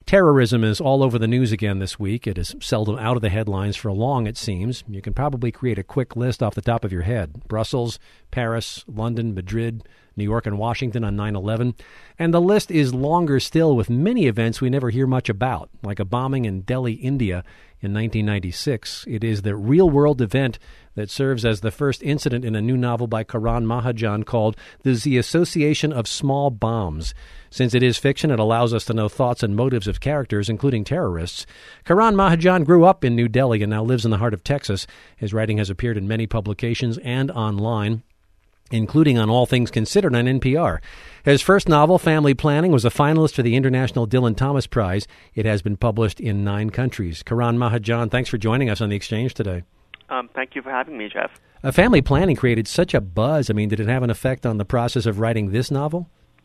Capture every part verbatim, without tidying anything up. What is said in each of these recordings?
Terrorism is all over the news again this week. It is seldom out of the headlines for long, it seems. You can probably create a quick list off the top of your head. Brussels, Paris, London, Madrid, New York, and Washington on nine eleven. And the list is longer still with many events we never hear much about, like a bombing in Delhi, India in nineteen ninety-six. It is the real-world event that serves as the first incident in a new novel by Karan Mahajan called The Association of Small Bombs. Since it is fiction, it allows us to know thoughts and motives of characters, including terrorists. Karan Mahajan grew up in New Delhi and now lives in the heart of Texas. His writing has appeared in many publications and online, including on All Things Considered on N P R. His first novel, Family Planning, was a finalist for the International Dylan Thomas Prize. It has been published in nine countries. Karan Mahajan, thanks for joining us on The Exchange today. Um, thank you for having me, Jeff. Uh, Family Planning created such a buzz. I mean, did it have an effect on the process of writing this novel?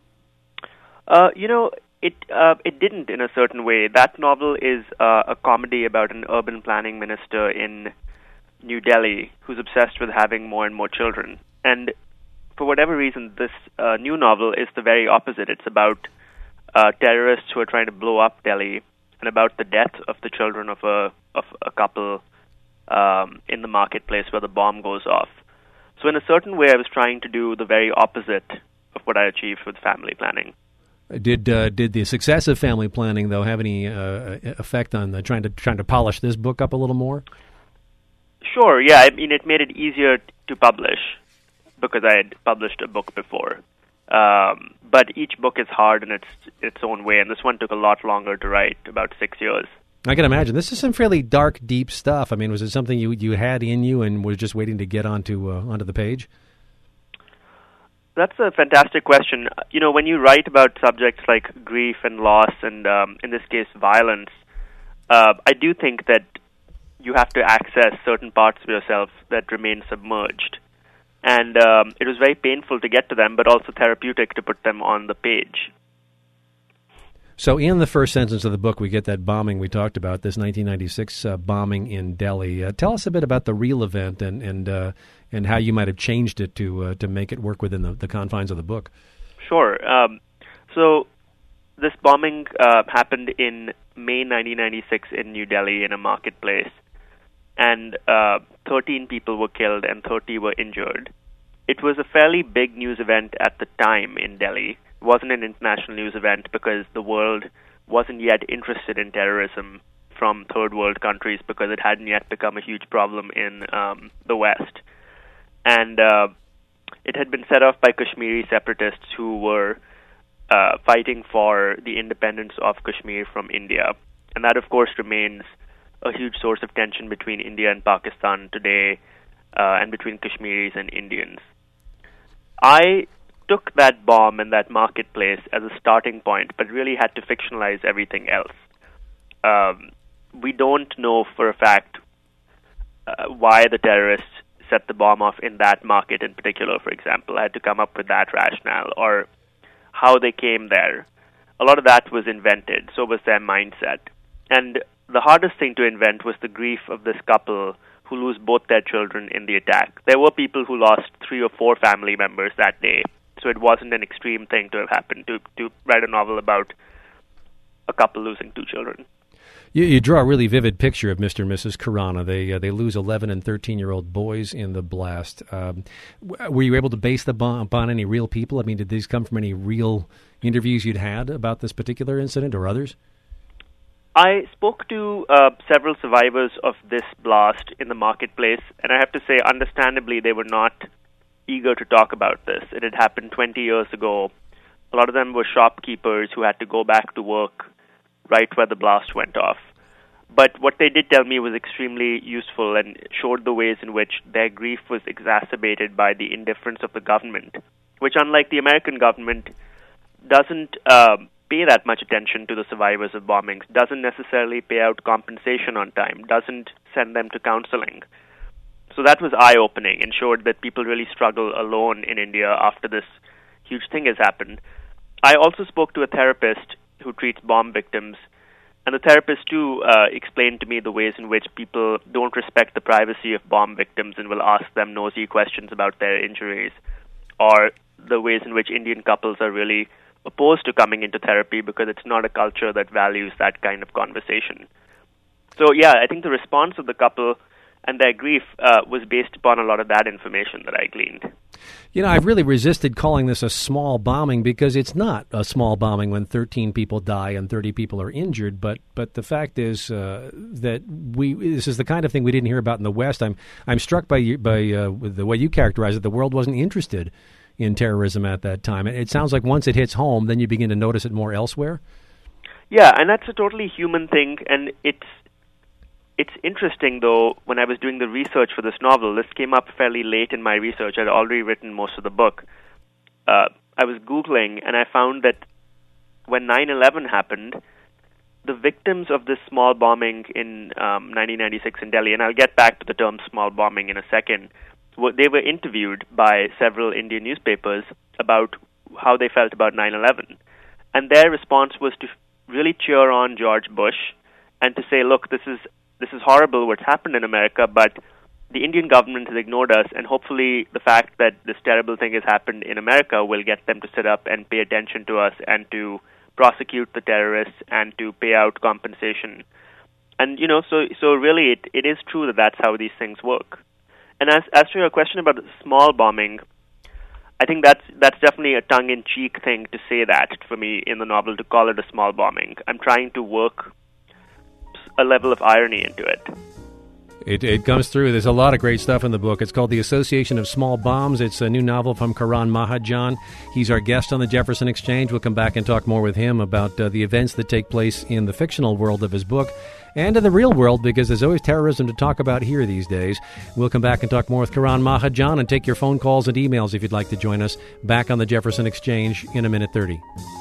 Uh, you know, it uh, it didn't in a certain way. That novel is uh, a comedy about an urban planning minister in New Delhi who's obsessed with having more and more children. And for whatever reason, this uh, new novel is the very opposite. It's about uh, terrorists who are trying to blow up Delhi and about the death of the children of a of a couple um, in the marketplace where the bomb goes off. So in a certain way, I was trying to do the very opposite of what I achieved with Family Planning. Did uh, did the success of Family Planning, though, have any uh, effect on the, trying to trying to polish this book up a little more? Sure, yeah. I mean, it made it easier to publish because I had published a book before. Um, but each book is hard in its its own way, and this one took a lot longer to write, about six years. I can imagine. This is some fairly dark, deep stuff. I mean, was it something you you had in you and was just waiting to get onto uh, onto the page? That's a fantastic question. You know, when you write about subjects like grief and loss and, um, in this case, violence, uh, I do think that you have to access certain parts of yourself that remain submerged. And um, it was very painful to get to them, but also therapeutic to put them on the page. So in the first sentence of the book, we get that bombing we talked about, this nineteen ninety-six uh, bombing in Delhi. Uh, tell us a bit about the real event and and uh, and how you might have changed it to uh, to make it work within the, the confines of the book. Sure. Um, so this bombing uh, happened in May nineteen ninety-six in New Delhi in a marketplace, and uh, thirteen people were killed and thirty were injured. It was a fairly big news event at the time in Delhi. It wasn't an international news event because the world wasn't yet interested in terrorism from third world countries because it hadn't yet become a huge problem in um, the West. And uh, it had been set off by Kashmiri separatists who were uh, fighting for the independence of Kashmir from India. And that, of course, remains a huge source of tension between India and Pakistan today, uh, and between Kashmiris and Indians. I took that bomb and that marketplace as a starting point, but really had to fictionalize everything else. Um, we don't know for a fact uh, why the terrorists set the bomb off in that market in particular, for example. I had to come up with that rationale, or how they came there. A lot of that was invented, so was their mindset. And the hardest thing to invent was the grief of this couple who lose both their children in the attack. There were people who lost three or four family members that day, so it wasn't an extreme thing to have happened to, to write a novel about a couple losing two children. You, you draw a really vivid picture of Mister and Missus Khurana. They uh, they lose eleven and thirteen-year-old boys in the blast. Um, were you able to base the bomb upon any real people? I mean, did these come from any real interviews you'd had about this particular incident or others? I spoke to uh, several survivors of this blast in the marketplace, and I have to say, understandably, they were not eager to talk about this. It had happened twenty years ago. A lot of them were shopkeepers who had to go back to work right where the blast went off. But what they did tell me was extremely useful and showed the ways in which their grief was exacerbated by the indifference of the government, which, unlike the American government, doesn't uh, pay that much attention to the survivors of bombings, doesn't necessarily pay out compensation on time, doesn't send them to counseling. So that was eye-opening and showed that people really struggle alone in India after this huge thing has happened. I also spoke to a therapist who treats bomb victims, and the therapist, too, uh, explained to me the ways in which people don't respect the privacy of bomb victims and will ask them nosy questions about their injuries, or the ways in which Indian couples are really opposed to coming into therapy because it's not a culture that values that kind of conversation. So, yeah, I think the response of the couple and their grief uh, was based upon a lot of that information that I gleaned. You know, I've really resisted calling this a small bombing because it's not a small bombing when thirteen people die and thirty people are injured. But but the fact is uh, that we this is the kind of thing we didn't hear about in the West. I'm I'm struck by you, by uh, the way you characterize it. The world wasn't interested in terrorism at that time. It sounds like once it hits home, then you begin to notice it more elsewhere. Yeah, and that's a totally human thing, and it's It's interesting, though, when I was doing the research for this novel, this came up fairly late in my research. I'd already written most of the book. Uh, I was Googling, and I found that when nine eleven happened, the victims of this small bombing in um, nineteen ninety-six in Delhi, and I'll get back to the term small bombing in a second, they were interviewed by several Indian newspapers about how they felt about nine eleven. And their response was to really cheer on George Bush and to say, look, this is This is horrible what's happened in America, but the Indian government has ignored us, and hopefully the fact that this terrible thing has happened in America will get them to sit up and pay attention to us and to prosecute the terrorists and to pay out compensation. And, you know, so so really it, it is true that that's how these things work. And as as to your question about the small bombing, I think that's that's definitely a tongue-in-cheek thing to say that for me in the novel, to call it a small bombing. I'm trying to work a level of irony into it. It it comes through. There's a lot of great stuff in the book. It's called The Association of Small Bombs. It's a new novel from Karan Mahajan. He's our guest on the Jefferson Exchange. We'll come back and talk more with him about uh, the events that take place in the fictional world of his book and in the real world, because there's always terrorism to talk about here these days. We'll come back and talk more with Karan Mahajan and take your phone calls and emails if you'd like to join us back on the Jefferson Exchange in a minute thirty.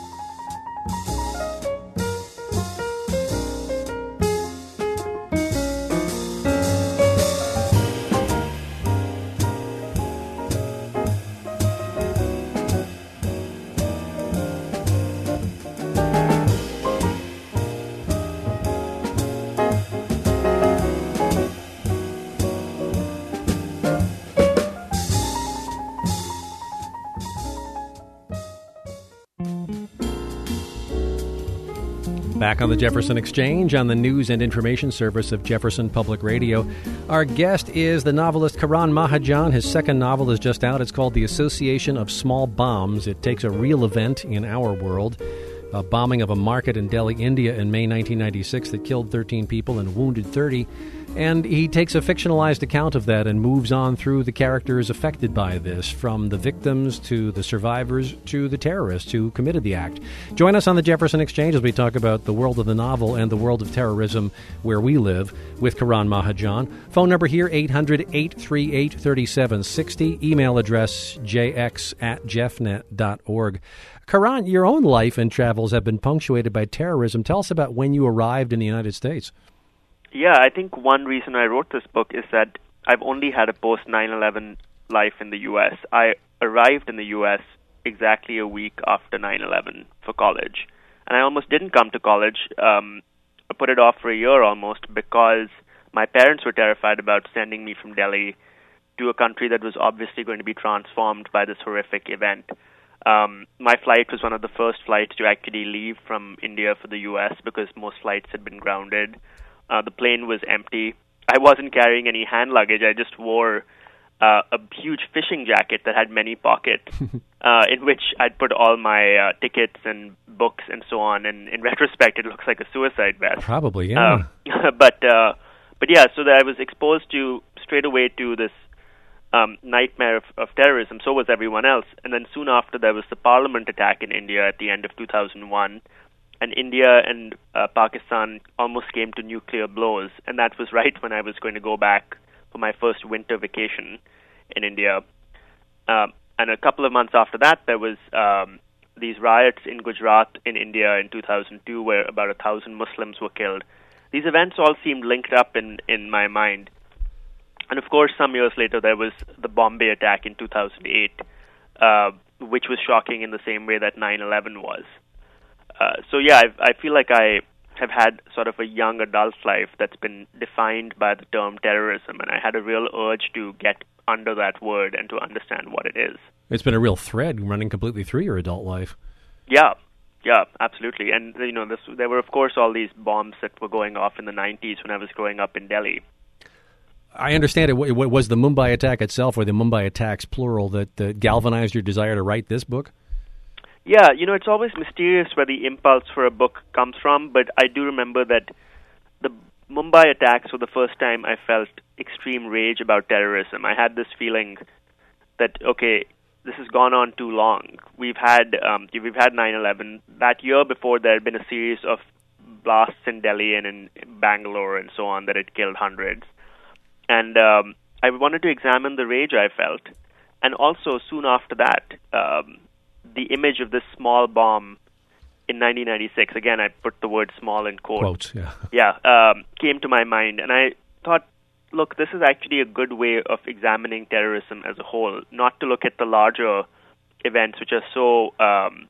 Back on the Jefferson Exchange on the news and information service of Jefferson Public Radio. Our guest is the novelist Karan Mahajan. His second novel is just out. It's called The Association of Small Bombs. It takes a real event in our world, a bombing of a market in Delhi, India in May nineteen ninety-six that killed thirteen people and wounded thirty. And he takes a fictionalized account of that and moves on through the characters affected by this, from the victims to the survivors to the terrorists who committed the act. Join us on the Jefferson Exchange as we talk about the world of the novel and the world of terrorism where we live with Karan Mahajan. Phone number here, eight hundred, eight three eight, three seven six zero. Email address, j x at jeffnet dot org. Karan, your own life and travels have been punctuated by terrorism. Tell us about when you arrived in the United States. Yeah, I think one reason I wrote this book is that I've only had a post nine eleven life in the U S. I arrived in the U S exactly a week after nine eleven for college. And I almost didn't come to college. Um, I put it off for a year almost because my parents were terrified about sending me from Delhi to a country that was obviously going to be transformed by this horrific event. Um, my flight was one of the first flights to actually leave from India for the U S because most flights had been grounded. Uh, the plane was empty. I wasn't carrying any hand luggage. I just wore uh, a huge fishing jacket that had many pockets, uh, in which I'd put all my uh, tickets and books and so on. And in retrospect, it looks like a suicide vest. Probably, yeah. Uh, but uh, but yeah, so that I was exposed to straight away to this um, nightmare of, of terrorism. So was everyone else. And then soon after, there was the Parliament attack in India at the end of two thousand one. And India and uh, Pakistan almost came to nuclear blows. And that was right when I was going to go back for my first winter vacation in India. Um, and a couple of months after that, there was um, these riots in Gujarat in India in two thousand two where about a thousand Muslims were killed. These events all seemed linked up in, in my mind. And of course, some years later, there was the Bombay attack in two thousand eight, uh, which was shocking in the same way that nine eleven was. Uh, so yeah, I've, I feel like I have had sort of a young adult life that's been defined by the term terrorism, and I had a real urge to get under that word and to understand what it is. It's been a real thread running completely through your adult life. Yeah, yeah, absolutely. And, you know, this, there were, of course, all these bombs that were going off in the nineties when I was growing up in Delhi. I understand it, it was the Mumbai attack itself, or the Mumbai attacks, plural, that uh, galvanized your desire to write this book? Yeah, you know, it's always mysterious where the impulse for a book comes from, but I do remember that the Mumbai attacks were the first time I felt extreme rage about terrorism. I had this feeling that, okay, this has gone on too long. We've had um, we've had nine eleven. That year before, there had been a series of blasts in Delhi and in Bangalore and so on that had killed hundreds. And um, I wanted to examine the rage I felt. And also, soon after that, um, the image of this small bomb in nineteen ninety-six, again, I put the word small in quotes. Quotes, yeah. Yeah, um, came to my mind. And I thought, look, this is actually a good way of examining terrorism as a whole, not to look at the larger events which are so um,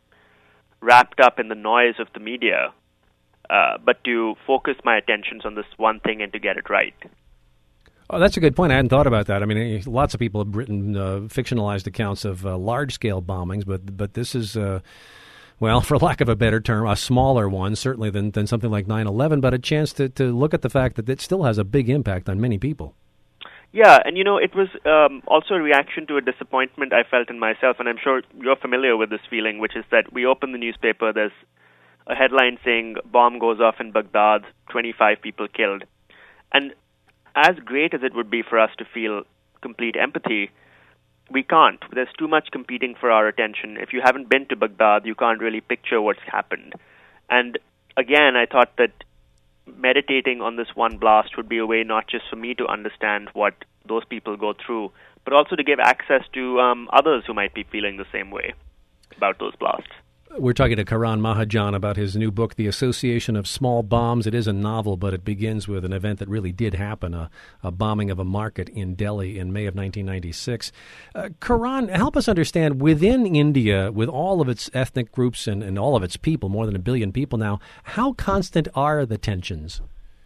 wrapped up in the noise of the media, uh, but to focus my attentions on this one thing and to get it right. Oh, that's a good point. I hadn't thought about that. I mean, lots of people have written uh, fictionalized accounts of uh, large-scale bombings, but but this is, uh, well, for lack of a better term, a smaller one, certainly than, than something like nine eleven, but a chance to, to look at the fact that it still has a big impact on many people. Yeah, and, you know, it was um, also a reaction to a disappointment I felt in myself, and I'm sure you're familiar with this feeling, which is that we open the newspaper, there's a headline saying, bomb goes off in Baghdad, twenty-five people killed. And as great as it would be for us to feel complete empathy, we can't. There's too much competing for our attention. If you haven't been to Baghdad, you can't really picture what's happened. And again, I thought that meditating on this one blast would be a way not just for me to understand what those people go through, but also to give access to um, others who might be feeling the same way about those blasts. We're talking to Karan Mahajan about his new book, The Association of Small Bombs. It is a novel, but it begins with an event that really did happen, a, a bombing of a market in Delhi in May of nineteen ninety-six. Uh, Karan, help us understand, within India, with all of its ethnic groups and, and all of its people, more than a billion people now, how constant are the tensions?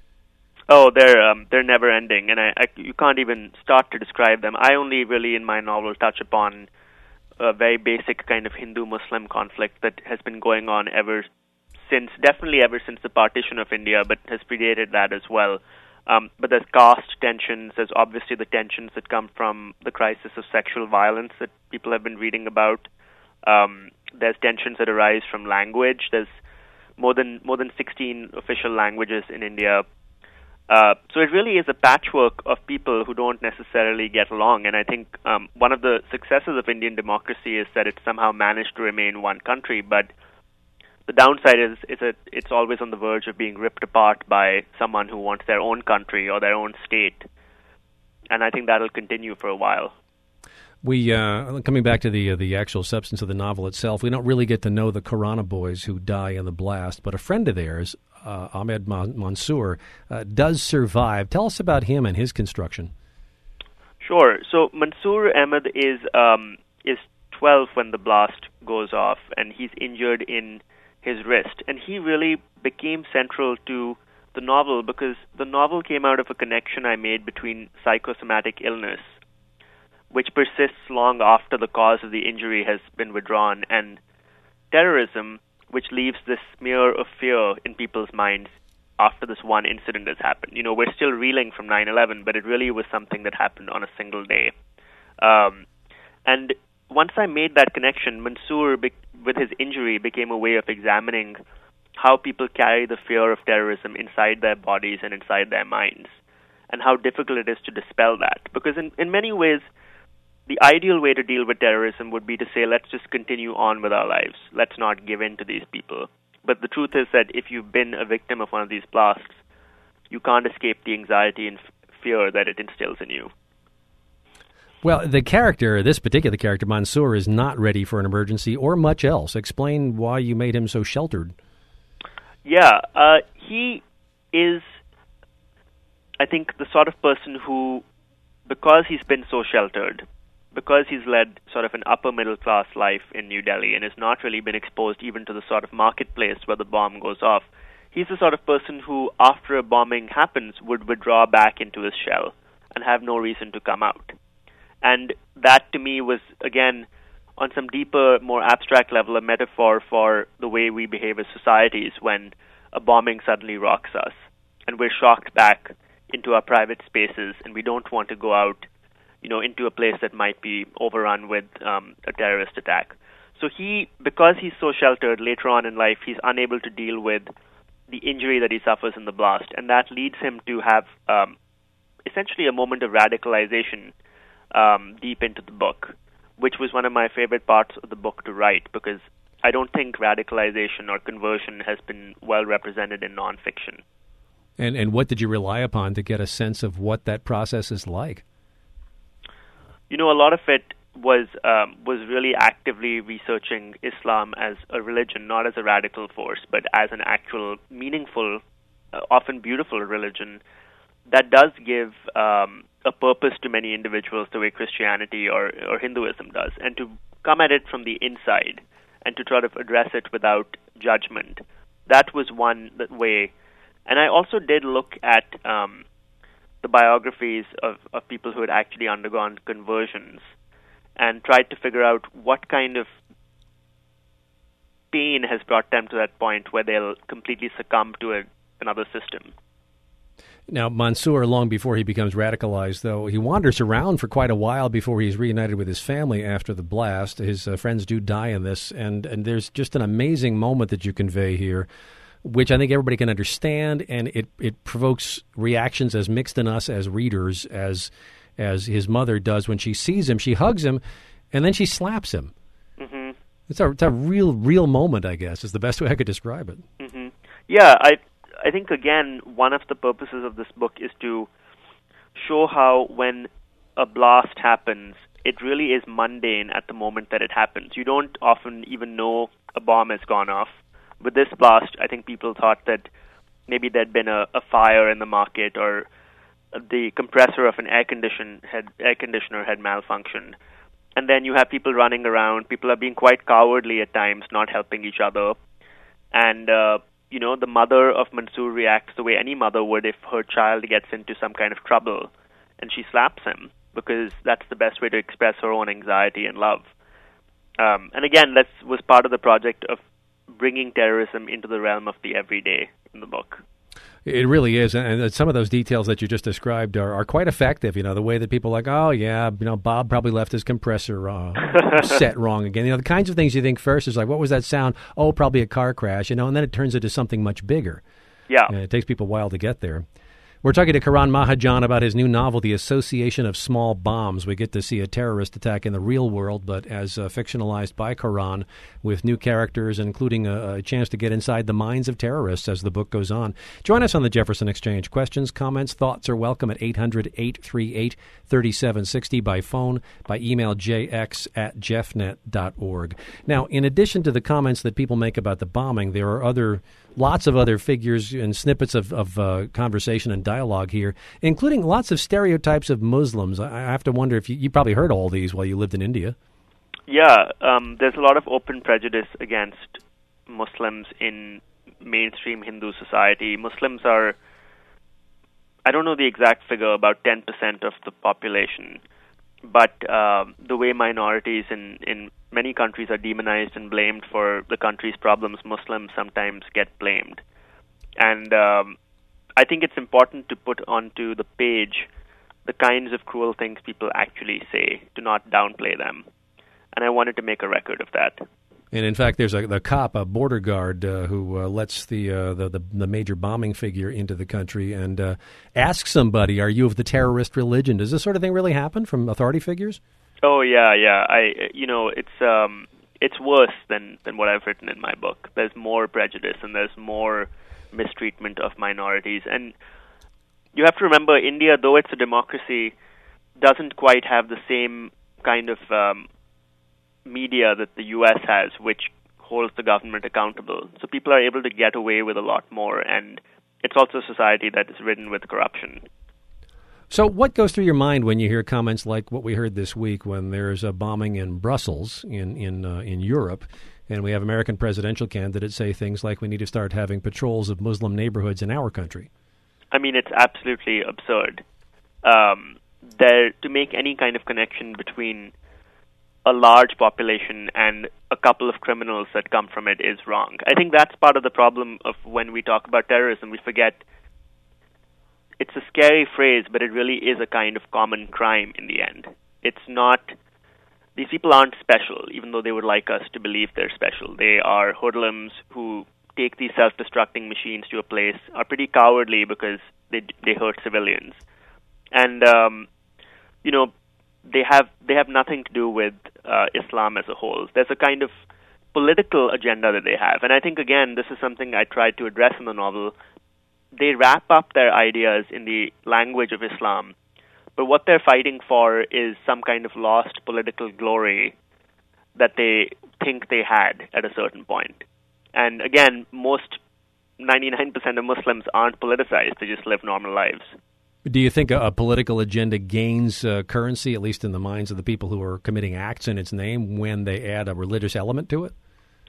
Oh, they're um, they're never ending, and I, I, you can't even start to describe them. I only really, in my novel, touch upon a very basic kind of Hindu-Muslim conflict that has been going on ever since, definitely ever since the partition of India, but has predated that as well. Um, but there's caste tensions, there's obviously the tensions that come from the crisis of sexual violence that people have been reading about. Um, there's tensions that arise from language. There's more than more than sixteen official languages in India. Uh, so it really is a patchwork of people who don't necessarily get along. And I think um, one of the successes of Indian democracy is that it's somehow managed to remain one country. But the downside is, is that it's always on the verge of being ripped apart by someone who wants their own country or their own state. And I think that'll continue for a while. We uh, coming back to the uh, the actual substance of the novel itself, we don't really get to know the Khurana boys who die in the blast, but a friend of theirs, uh, Ahmed Mansoor, uh, does survive. Tell us about him and his construction. Sure. So Mansoor Ahmed is um, is twelve when the blast goes off, and he's injured in his wrist, and he really became central to the novel because the novel came out of a connection I made between psychosomatic illness, which persists long after the cause of the injury has been withdrawn, and terrorism, which leaves this smear of fear in people's minds after this one incident has happened. You know, we're still reeling from nine eleven, but it really was something that happened on a single day. Um, and once I made that connection, Mansoor, be- with his injury, became a way of examining how people carry the fear of terrorism inside their bodies and inside their minds, and how difficult it is to dispel that. Because in, in many ways, the ideal way to deal with terrorism would be to say, let's just continue on with our lives. Let's not give in to these people. But the truth is that if you've been a victim of one of these blasts, you can't escape the anxiety and f- fear that it instills in you. Well, the character, this particular character, Mansoor, is not ready for an emergency or much else. Explain why you made him so sheltered. Yeah, uh, he is, I think, the sort of person who, because he's been so sheltered, because he's led sort of an upper-middle-class life in New Delhi and has not really been exposed even to the sort of marketplace where the bomb goes off, he's the sort of person who, after a bombing happens, would withdraw back into his shell and have no reason to come out. And that, to me, was, again, on some deeper, more abstract level, a metaphor for the way we behave as societies when a bombing suddenly rocks us and we're shocked back into our private spaces and we don't want to go out, you know, into a place that might be overrun with um, a terrorist attack. So he, because he's so sheltered later on in life, he's unable to deal with the injury that he suffers in the blast, and that leads him to have um, essentially a moment of radicalization um, deep into the book, which was one of my favorite parts of the book to write, because I don't think radicalization or conversion has been well represented in nonfiction. And and what did you rely upon to get a sense of what that process is like? You know, a lot of it was um, was really actively researching Islam as a religion, not as a radical force, but as an actual meaningful, uh, often beautiful religion that does give um, a purpose to many individuals the way Christianity or, or Hinduism does, and to come at it from the inside and to try to address it without judgment. That was one way. And I also did look at um, the biographies of, of people who had actually undergone conversions and tried to figure out what kind of pain has brought them to that point where they'll completely succumb to a, another system. Now, Mansoor, long before he becomes radicalized, though, he wanders around for quite a while before he's reunited with his family after the blast. His uh, friends do die in this, and, and there's just an amazing moment that you convey here, which I think everybody can understand, and it, it provokes reactions as mixed in us as readers as as his mother does when she sees him. She hugs him, and then she slaps him. Mm-hmm. It's a it's a real real moment, I guess, is the best way I could describe it. Mm-hmm. Yeah, I I think again one of the purposes of this book is to show how when a blast happens, it really is mundane at the moment that it happens. You don't often even know a bomb has gone off. With this blast, I think people thought that maybe there'd been a, a fire in the market or the compressor of an air condition had air conditioner had malfunctioned. And then you have people running around. People are being quite cowardly at times, not helping each other. And, uh, you know, the mother of Mansoor reacts the way any mother would if her child gets into some kind of trouble. And she slaps him because that's the best way to express her own anxiety and love. Um, and again, that was part of the project of bringing terrorism into the realm of the everyday in the book. It really is, and some of those details that you just described are, are quite effective. You know, the way that people are like, oh, yeah, you know, Bob probably left his compressor uh, set wrong again. You know, the kinds of things you think first is like, what was that sound? Oh, probably a car crash, you know, and then it turns into something much bigger. Yeah. And it takes people a while to get there. We're talking to Karan Mahajan about his new novel, The Association of Small Bombs. We get to see a terrorist attack in the real world, but as uh, fictionalized by Karan, with new characters, including a, a chance to get inside the minds of terrorists as the book goes on. Join us on the Jefferson Exchange. Questions, comments, thoughts are welcome at eight hundred, eight three eight, three seven six zero by phone, by email jx at jeffnet dot org. Now, in addition to the comments that people make about the bombing, there are other lots of other figures and snippets of, of uh, conversation and dialogue here, including lots of stereotypes of Muslims. I have to wonder if you, you probably heard all these while you lived in India. Yeah, um, there's a lot of open prejudice against Muslims in mainstream Hindu society. Muslims are, I don't know the exact figure, about ten percent of the population. But uh, the way minorities in, in many countries are demonized and blamed for the country's problems, Muslims sometimes get blamed. And um, I think it's important to put onto the page the kinds of cruel things people actually say, to not downplay them. And I wanted to make a record of that. And in fact, there's a the cop, a border guard, uh, who uh, lets the, uh, the the the major bombing figure into the country and uh, asks somebody, "Are you of the terrorist religion?" Does this sort of thing really happen from authority figures? Oh yeah, yeah. I you know it's um it's worse than than what I've written in my book. There's more prejudice and there's more mistreatment of minorities. And you have to remember, India, though it's a democracy, doesn't quite have the same kind of um, media that the U S has, which holds the government accountable. So people are able to get away with a lot more, and it's also a society that is ridden with corruption. So what goes through your mind when you hear comments like what we heard this week when there's a bombing in Brussels, in, in, uh, in Europe, and we have American presidential candidates say things like we need to start having patrols of Muslim neighborhoods in our country? I mean, it's absolutely absurd. Um, there, to make any kind of connection between a large population and a couple of criminals that come from it is wrong. I think that's part of the problem of when we talk about terrorism. We forget it's a scary phrase, but it really is a kind of common crime in the end. It's not, these people aren't special, even though they would like us to believe they're special. They are hoodlums who take these self-destructing machines to a place, are pretty cowardly because they they hurt civilians. And, um, you know, they have they have nothing to do with uh, Islam as a whole. There's a kind of political agenda that they have. And I think, again, this is something I tried to address in the novel. They wrap up their ideas in the language of Islam, but what they're fighting for is some kind of lost political glory that they think they had at a certain point. And again, most ninety-nine percent of Muslims aren't politicized. They just live normal lives. Do you think a, a political agenda gains uh, currency, at least in the minds of the people who are committing acts in its name, when they add a religious element to it?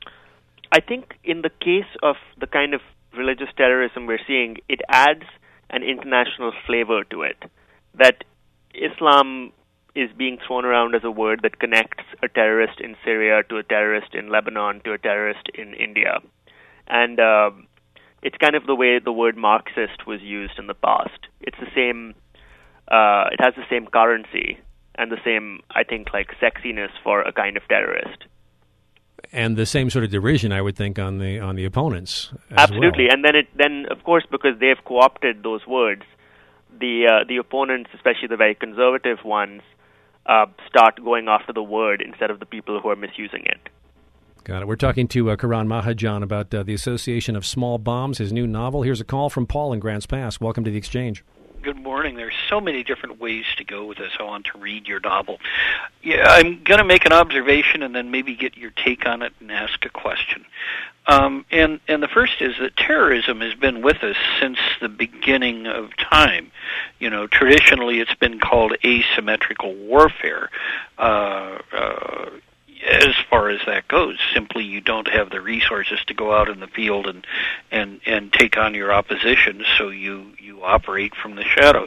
I think in the case of the kind of religious terrorism we're seeing, it adds an international flavor to it. That Islam is being thrown around as a word that connects a terrorist in Syria to a terrorist in Lebanon to a terrorist in India. And uh, it's kind of the way the word Marxist was used in the past. It's the same, uh, it has the same currency and the same, I think, like sexiness for a kind of terrorist. And the same sort of derision, I would think, on the on the opponents as Absolutely. well. And then, it, then of course, because they've co-opted those words, the uh, the opponents, especially the very conservative ones, uh, start going after the word instead of the people who are misusing it. Got it. We're talking to uh, Karan Mahajan about uh, the Association of Small Bombs, his new novel. Here's a call from Paul in Grants Pass. Welcome to the Exchange. Good morning. There's so many different ways to go with this. I want to read your novel. Yeah, I'm going to make an observation and then maybe get your take on it and ask a question. Um, and, and the first is that terrorism has been with us since the beginning of time. You know, traditionally it's been called asymmetrical warfare. Uh, uh, as far as that goes, simply you don't have the resources to go out in the field and and and take on your opposition, so you you operate from the shadows.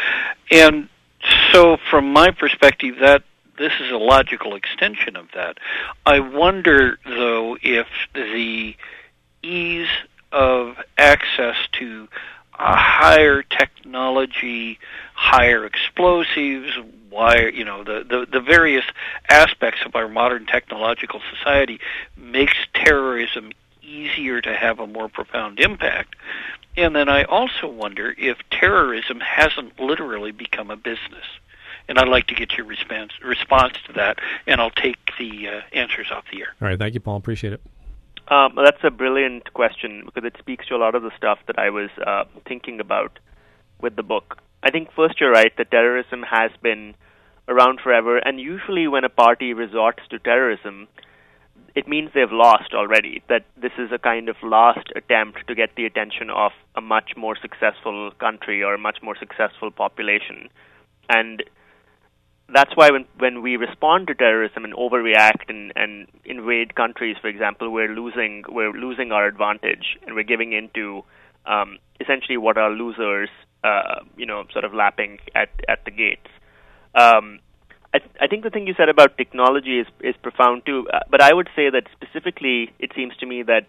And so from my perspective, that this is a logical extension of that. I wonder, though, if the ease of access to a higher technology, higher explosives, wire, you know, the, the, the various aspects of our modern technological society makes terrorism easier to have a more profound impact. And then I also wonder if terrorism hasn't literally become a business. And I'd like to get your response response to that, and I'll take the uh, answers off the air. All right, thank you, Paul. Appreciate it. Um, that's a brilliant question because it speaks to a lot of the stuff that I was uh, thinking about with the book. I think first you're right that terrorism has been around forever, and usually when a party resorts to terrorism, it means they've lost already, that this is a kind of last attempt to get the attention of a much more successful country or a much more successful population. And that's why when when we respond to terrorism and overreact and, and invade countries, for example, we're losing we're losing our advantage, and we're giving into um, essentially what are losers, uh, you know, sort of lapping at, at the gates. Um, I, th- I think the thing you said about technology is is profound too, uh, but I would say that specifically, it seems to me that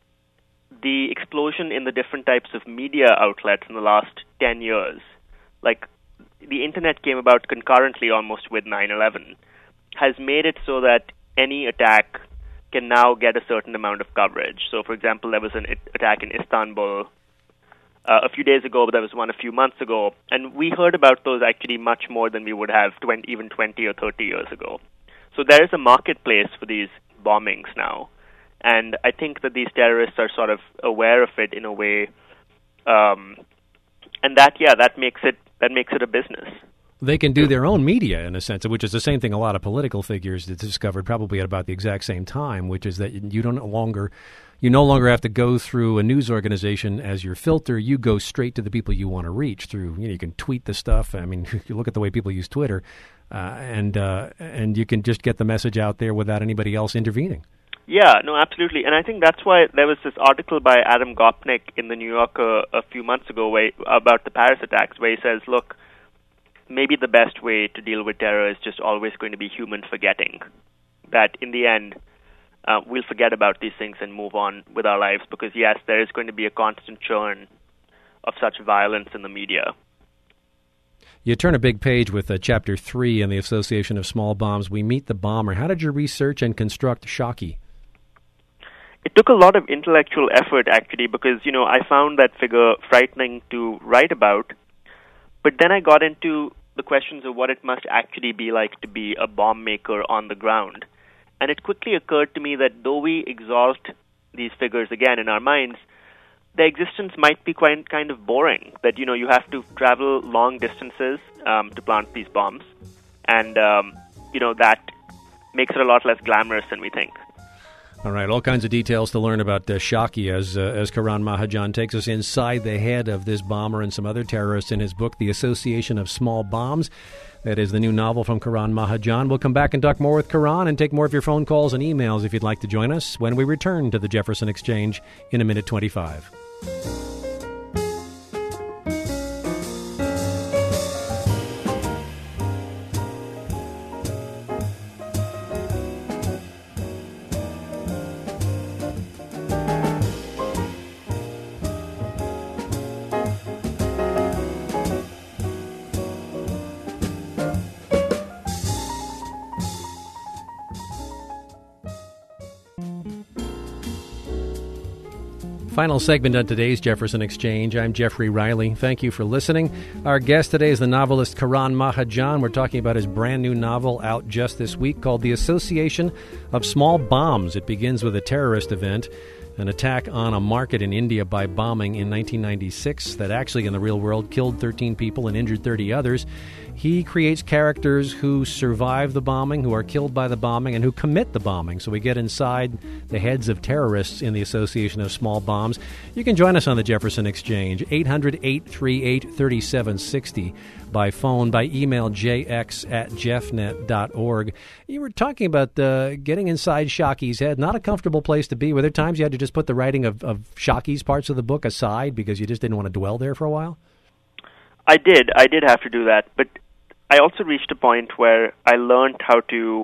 the explosion in the different types of media outlets in the last ten years, like the internet came about concurrently almost with nine eleven, has made it so that any attack can now get a certain amount of coverage. So, for example, there was an it- attack in Istanbul uh, a few days ago, but there was one a few months ago, and we heard about those actually much more than we would have twenty, even twenty or thirty years ago. So there is a marketplace for these bombings now, and I think that these terrorists are sort of aware of it in a way, um, and that, yeah, that makes it that makes it a business. They can do their own media, in a sense, which is the same thing a lot of political figures discovered probably at about the exact same time, which is that you don't longer, you no longer have to go through a news organization as your filter. You go straight to the people you want to reach through, you know, you can tweet the stuff. I mean, you look at the way people use Twitter, uh, and uh, and you can just get the message out there without anybody else intervening. Yeah, no, absolutely. And I think that's why there was this article by Adam Gopnik in the New Yorker a few months ago where, about the Paris attacks, where he says, look, maybe the best way to deal with terror is just always going to be human forgetting. That in the end, uh, we'll forget about these things and move on with our lives because, yes, there is going to be a constant churn of such violence in the media. You turn a big page with uh, Chapter three in the Association of Small Bombs. We meet the bomber. How did you research and construct Shockey? It took a lot of intellectual effort, actually, because, you know, I found that figure frightening to write about. But then I got into the questions of what it must actually be like to be a bomb maker on the ground. And it quickly occurred to me that though we exalt these figures again in our minds, their existence might be quite kind of boring. That, you know, you have to travel long distances um, to plant these bombs. And, um, you know, that makes it a lot less glamorous than we think. All right, all kinds of details to learn about uh, Shockey as uh, as Karan Mahajan takes us inside the head of this bomber and some other terrorists in his book, The Association of Small Bombs. That is the new novel from Karan Mahajan. We'll come back and talk more with Karan and take more of your phone calls and emails if you'd like to join us when we return to the Jefferson Exchange in a minute twenty-five. Final segment on today's Jefferson Exchange. I'm Jeffrey Riley. Thank you for listening. Our guest today is the novelist Karan Mahajan. We're talking about his brand new novel out just this week called The Association of Small Bombs. It begins with a terrorist event, an attack on a market in India by bombing in nineteen ninety-six that actually in the real world killed thirteen people and injured thirty others. He creates characters who survive the bombing, who are killed by the bombing, and who commit the bombing. So we get inside the heads of terrorists in the Association of Small Bombs. You can join us on the Jefferson Exchange, eight hundred, eight three eight, three seven six zero, by phone, by email, j x at jeffnet dot org. You were talking about uh, getting inside Shockey's head. Not a comfortable place to be. Were there times you had to just put the writing of, of Shockey's parts of the book aside because you just didn't want to dwell there for a while? I did. I did have to do that. But I also reached a point where I learned how to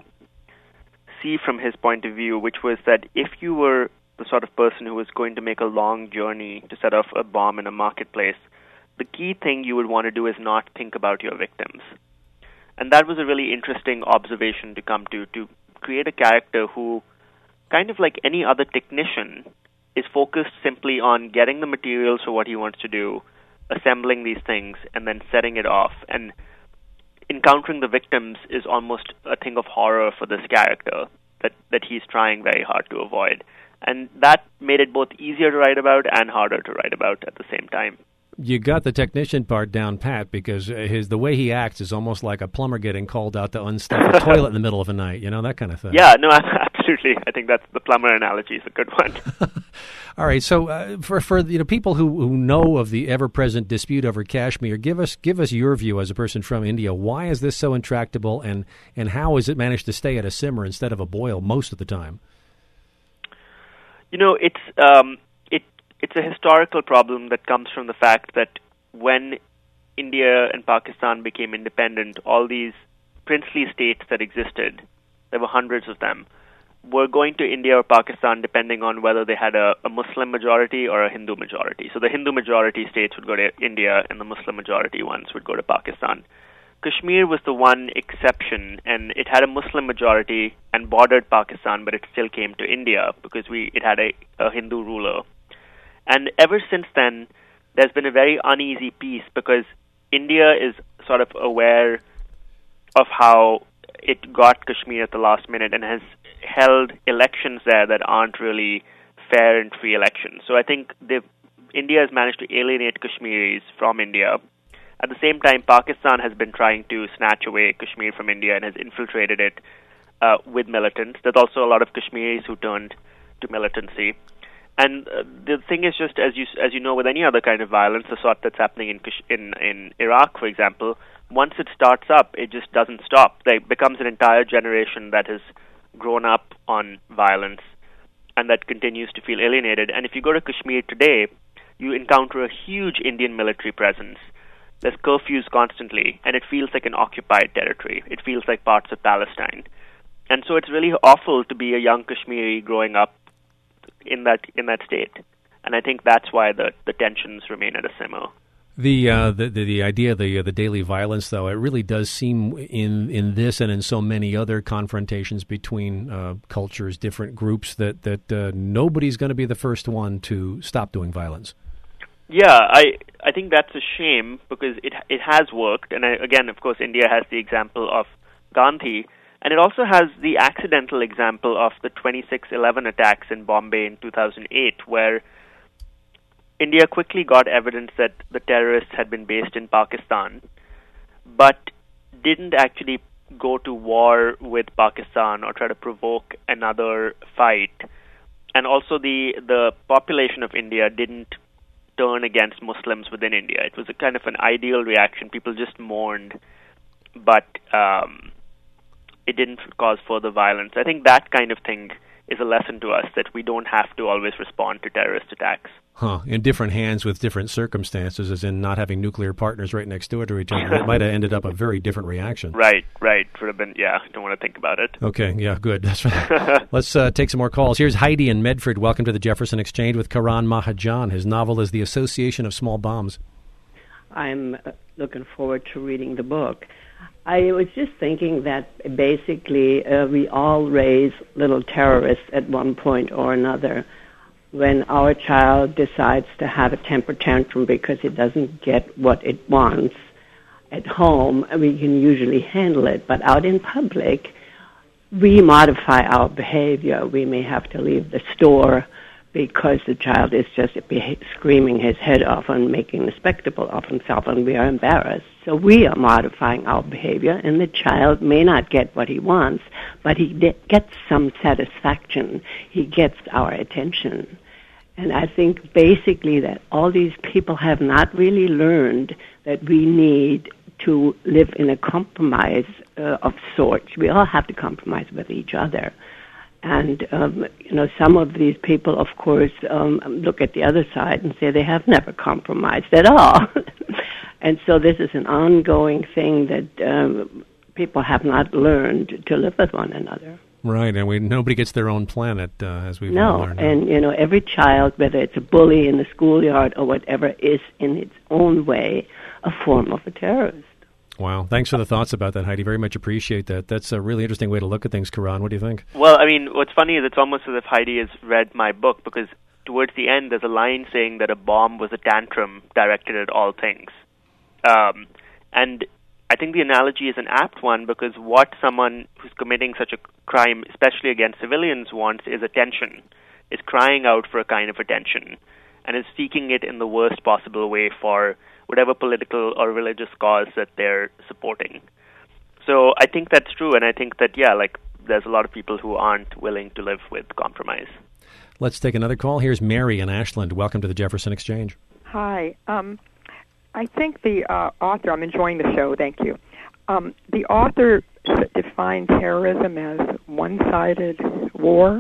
see from his point of view, which was that if you were the sort of person who was going to make a long journey to set off a bomb in a marketplace, the key thing you would want to do is not think about your victims. And that was a really interesting observation to come to, to create a character who, kind of like any other technician, is focused simply on getting the materials for what he wants to do, assembling these things, and then setting it off. And encountering the victims is almost a thing of horror for this character that, that he's trying very hard to avoid. And that made it both easier to write about and harder to write about at the same time. You got the technician part down pat because his the way he acts is almost like a plumber getting called out to unstuff a toilet in the middle of the night, you know, that kind of thing. Yeah, no, absolutely. I think that's the plumber analogy is a good one. All right, so uh, for for you know people who, who know of the ever-present dispute over Kashmir, give us give us your view as a person from India. Why is this so intractable, and, and how has it managed to stay at a simmer instead of a boil most of the time? You know, it's um, it it's a historical problem that comes from the fact that when India and Pakistan became independent, all these princely states that existed, there were hundreds of them, were going to India or Pakistan depending on whether they had a, a Muslim majority or a Hindu majority. So the Hindu majority states would go to India and the Muslim majority ones would go to Pakistan. Kashmir was the one exception, and it had a Muslim majority and bordered Pakistan, but it still came to India because we it had a, a Hindu ruler. And ever since then, there's been a very uneasy peace because India is sort of aware of how it got Kashmir at the last minute and has held elections there that aren't really fair and free elections. So I think India has managed to alienate Kashmiris from India. At the same time, Pakistan has been trying to snatch away Kashmir from India and has infiltrated it uh, with militants. There's also a lot of Kashmiris who turned to militancy. And uh, the thing is just, as you as you know, with any other kind of violence, the sort that's happening in in, in Iraq, for example, once it starts up, it just doesn't stop. There becomes an entire generation that has grown up on violence and that continues to feel alienated. And if you go to Kashmir today, you encounter a huge Indian military presence. There's curfews constantly, and it feels like an occupied territory. It feels like parts of Palestine. And so it's really awful to be a young Kashmiri growing up in that in that state. And I think that's why the, the tensions remain at a simmer. The, uh, the the the idea of the uh, the daily violence, though, it really does seem in in this and in so many other confrontations between uh, cultures, different groups, that that uh, nobody's going to be the first one to stop doing violence. Yeah, I I think that's a shame because it it has worked, and I, again, of course, India has the example of Gandhi, and it also has the accidental example of the twenty-six eleven attacks in Bombay in two thousand eight, where India quickly got evidence that the terrorists had been based in Pakistan, but didn't actually go to war with Pakistan or try to provoke another fight. And also the the population of India didn't turn against Muslims within India. It was a kind of an ideal reaction. People just mourned, but um, it didn't cause further violence. I think that kind of thing is a lesson to us that we don't have to always respond to terrorist attacks. Huh. In different hands with different circumstances, as in not having nuclear partners right next door to each other, it might have ended up a very different reaction. Right, right. Would have been, yeah, don't want to think about it. Okay, yeah, good. That's right. Let's uh, take some more calls. Here's Heidi in Medford. Welcome to the Jefferson Exchange with Karan Mahajan. His novel is The Association of Small Bombs. I'm uh, looking forward to reading the book. I was just thinking that basically uh, we all raise little terrorists at one point or another. When our child decides to have a temper tantrum because it doesn't get what it wants at home, we can usually handle it. But out in public, we modify our behavior. We may have to leave the store because the child is just screaming his head off and making a spectacle of himself, and we are embarrassed. So we are modifying our behavior, and the child may not get what he wants, but he de- gets some satisfaction. He gets our attention. And I think basically that all these people have not really learned that we need to live in a compromise uh, of sorts. We all have to compromise with each other. And, um, you know, some of these people, of course, um, look at the other side and say they have never compromised at all. And so this is an ongoing thing that um, people have not learned to live with one another. Right, and we nobody gets their own planet, uh, as we've no, all learned. No, and, you know, every child, whether it's a bully in the schoolyard or whatever, is in its own way a form of a terrorist. Wow. Thanks for the thoughts about that, Heidi. Very much appreciate that. That's a really interesting way to look at things, Karan. What do you think? Well, I mean, what's funny is it's almost as if Heidi has read my book, because towards the end there's a line saying that a bomb was a tantrum directed at all things. Um, and I think the analogy is an apt one, because what someone who's committing such a crime, especially against civilians, wants is attention, is crying out for a kind of attention, and is seeking it in the worst possible way for whatever political or religious cause that they're supporting. So I think that's true, and I think that, yeah, like, there's a lot of people who aren't willing to live with compromise. Let's take another call. Here's Mary in Ashland. Welcome to the Jefferson Exchange. Hi. Um, I think the uh, author, I'm enjoying the show, thank you. Um, the author defined terrorism as one-sided war.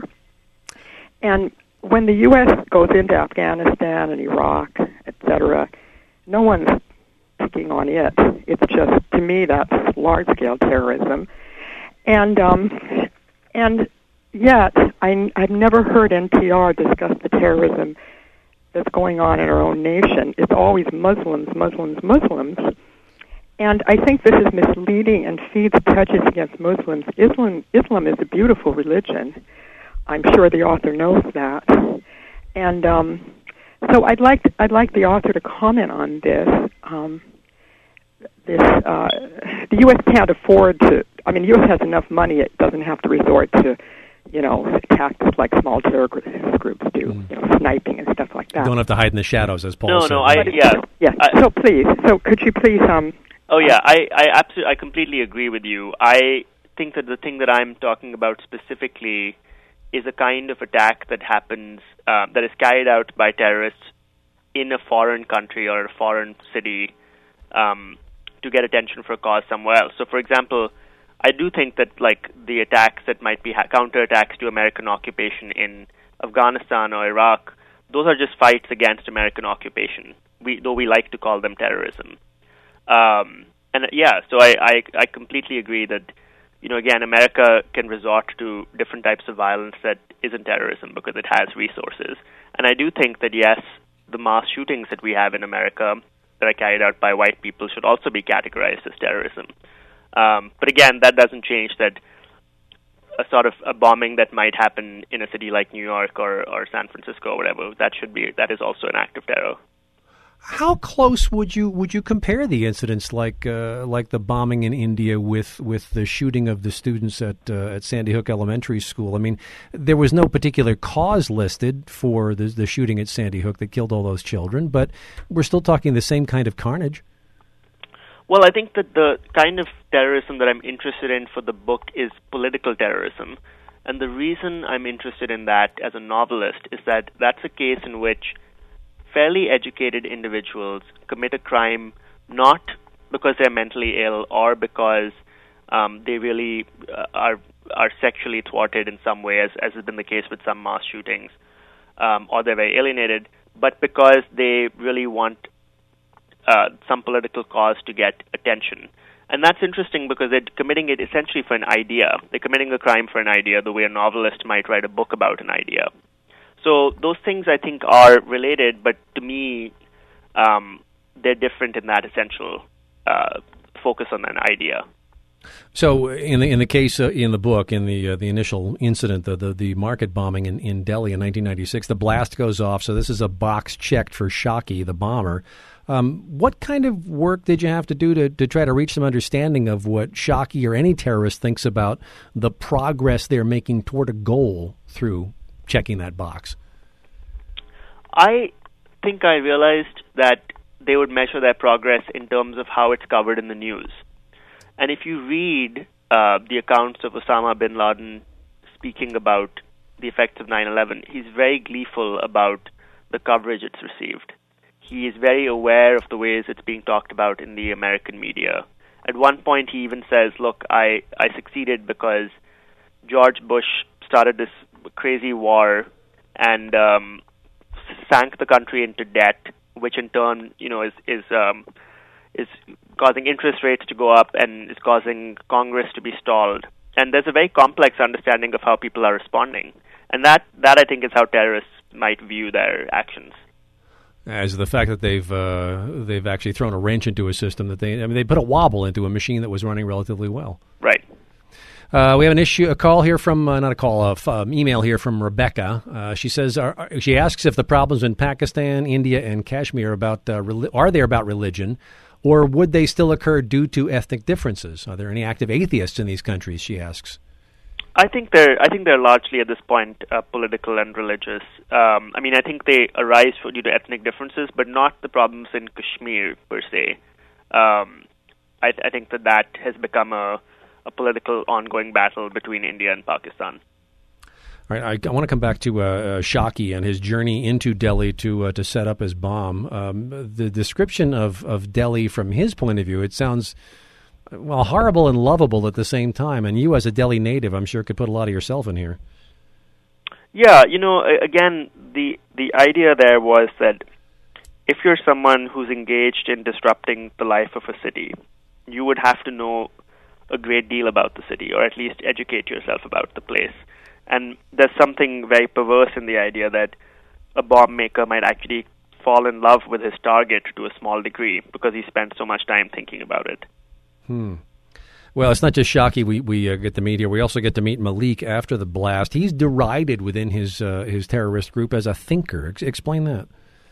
And when the U S goes into Afghanistan and Iraq, et cetera, no one's picking on it. It's just, to me, that's large-scale terrorism. And um, and yet, I, I've never heard N P R discuss the terrorism that's going on in our own nation. It's always Muslims, Muslims, Muslims. And I think this is misleading and feeds prejudice against Muslims. Islam, Islam is a beautiful religion. I'm sure the author knows that. And um, so I'd like to, I'd like the author to comment on this. Um, this uh, the U S can't afford to. I mean, the U S has enough money; it doesn't have to resort to, you know, tactics like small terrorist groups do, mm. you know, sniping and stuff like that. Don't have to hide in the shadows, as Paul no, said. No, no, I yeah, yeah. I, so please, so could you please um. Oh yeah, I I absolutely I completely agree with you. I think that the thing that I'm talking about specifically is a kind of attack that happens uh, that is carried out by terrorists in a foreign country or a foreign city um, to get attention for a cause somewhere else. So, for example, I do think that, like, the attacks that might be ha- counterattacks to American occupation in Afghanistan or Iraq, those are just fights against American occupation, we, though we like to call them terrorism. Um, and uh, yeah, so I, I, I completely agree that, you know, again, America can resort to different types of violence that isn't terrorism because it has resources. And I do think that, yes, the mass shootings that we have in America that are carried out by white people should also be categorized as terrorism. Um, but again, that doesn't change that a sort of a bombing that might happen in a city like New York or, or San Francisco or whatever, that should be that is also an act of terror. How close would you would you compare the incidents like uh, like the bombing in India with, with the shooting of the students at uh, at Sandy Hook Elementary School? I mean, there was no particular cause listed for the the shooting at Sandy Hook that killed all those children, but we're still talking the same kind of carnage. Well, I think that the kind of terrorism that I'm interested in for the book is political terrorism. And the reason I'm interested in that as a novelist is that that's a case in which fairly educated individuals commit a crime not because they're mentally ill or because um, they really uh, are are sexually thwarted in some way, as, as has been the case with some mass shootings, um, or they're very alienated, but because they really want uh, some political cause to get attention. And that's interesting because they're committing it essentially for an idea. They're committing a crime for an idea the way a novelist might write a book about an idea. So those things, I think, are related, but to me, um, they're different in that essential uh, focus on an idea. So, in the in the case uh, in the book, in the uh, the initial incident, the, the the market bombing in, in Delhi in nineteen ninety-six, the blast goes off. So this is a box checked for Shaki, the bomber. Um, what kind of work did you have to do to, to try to reach some understanding of what Shaki or any terrorist thinks about the progress they're making toward a goal through checking that box? I think I realized that they would measure their progress in terms of how it's covered in the news. And if you read uh, the accounts of Osama bin Laden speaking about the effects of nine eleven, he's very gleeful about the coverage it's received. He is very aware of the ways it's being talked about in the American media. At one point, he even says, look, I, I succeeded because George Bush started this crazy war and um, sank the country into debt, which in turn, you know, is is um, is causing interest rates to go up and is causing Congress to be stalled. And there's a very complex understanding of how people are responding, and that that I think is how terrorists might view their actions. As the fact that they've uh, they've actually thrown a wrench into a system that they I mean they put a wobble into a machine that was running relatively well. Right. Uh, we have an issue, a call here from, uh, not a call, a f- um, email here from Rebecca. Uh, she says, are, are, she asks if the problems in Pakistan, India, and Kashmir about uh, re- are they about religion, or would they still occur due to ethnic differences? Are there any active atheists in these countries? She asks. I think they're I think they're largely at this point uh, political and religious. Um, I mean, I think they arise due to ethnic differences, but not the problems in Kashmir per se. Um, I, I think that that has become a a political ongoing battle between India and Pakistan. All right, I, I want to come back to uh, uh, Shaki and his journey into Delhi to uh, to set up his bomb. Um, the description of, of Delhi from his point of view, it sounds, well, horrible and lovable at the same time. And you as a Delhi native, I'm sure, could put a lot of yourself in here. Yeah, you know, again, the the idea there was that if you're someone who's engaged in disrupting the life of a city, you would have to know a great deal about the city, or at least educate yourself about the place. And there's something very perverse in the idea that a bomb maker might actually fall in love with his target to a small degree because he spends so much time thinking about it. Hmm. Well, it's not just Shaki we, we uh, get to meet here. We also get to meet Malik after the blast. He's derided within his uh, his terrorist group as a thinker. Ex- explain that.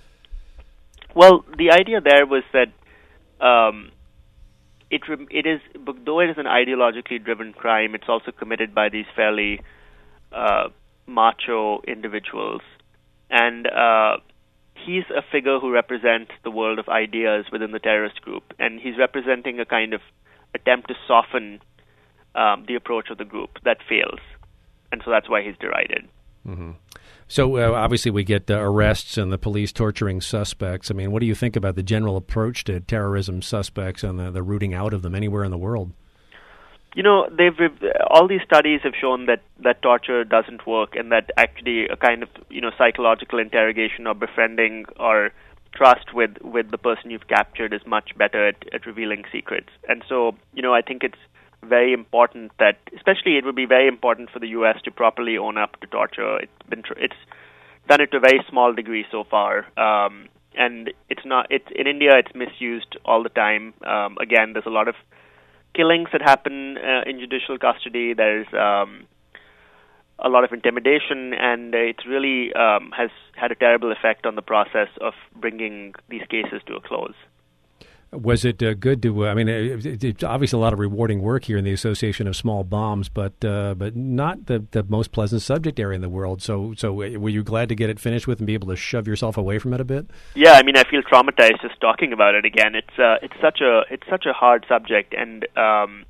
Well, the idea there was that um, It it is though it is an ideologically driven crime, it's also committed by these fairly uh, macho individuals, and uh, he's a figure who represents the world of ideas within the terrorist group, and he's representing a kind of attempt to soften um, the approach of the group that fails, and so that's why he's derided. Mm-hmm. So uh, obviously we get uh, arrests and the police torturing suspects. I mean, what do you think about the general approach to terrorism suspects and the, the rooting out of them anywhere in the world? You know, they've all these studies have shown that, that torture doesn't work, and that actually a kind of you know psychological interrogation or befriending or trust with, with the person you've captured is much better at, at revealing secrets. And so, you know, I think it's very important that, especially it would be very important for the U S to properly own up to torture. It's been tr- it's done it to a very small degree so far, um, and it's not. It's in India. It's misused all the time. Um, again, there's a lot of killings that happen uh, in judicial custody. There's um, a lot of intimidation, and it really um, has had a terrible effect on the process of bringing these cases to a close. Was it uh, good to? Uh, I mean, it, it's obviously a lot of rewarding work here in the Association of Small Bombs, but uh, but not the, the most pleasant subject area in the world. So, so were you glad to get it finished with and be able to shove yourself away from it a bit? Yeah, I mean, I feel traumatized just talking about it again. It's uh, it's such a it's such a hard subject, and um,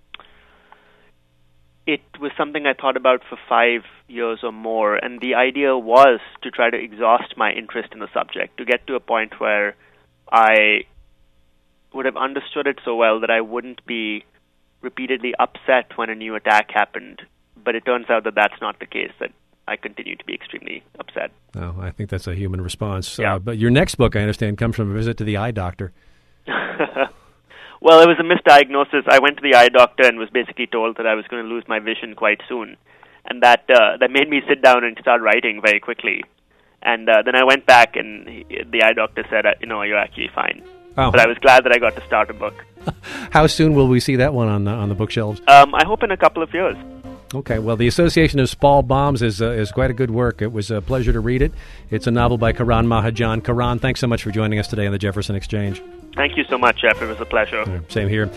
it was something I thought about for five years or more. And the idea was to try to exhaust my interest in the subject, to get to a point where I would have understood it so well that I wouldn't be repeatedly upset when a new attack happened. But it turns out that that's not the case, that I continue to be extremely upset. Oh, I think that's a human response. Yeah. Uh, but your next book, I understand, comes from a visit to the eye doctor. Well, it was a misdiagnosis. I went to the eye doctor and was basically told that I was going to lose my vision quite soon. And that uh, that made me sit down and start writing very quickly. And uh, then I went back and he, the eye doctor said, you know, you're actually fine. Oh. But I was glad that I got to start a book. How soon will we see that one on the, on the bookshelves? Um, I hope in a couple of years. Okay, well, the Association of Small Bombs is uh, is quite a good work. It was a pleasure to read it. It's a novel by Karan Mahajan. Karan, thanks so much for joining us today on the Jefferson Exchange. Thank you so much, Jeff. It was a pleasure. Same here.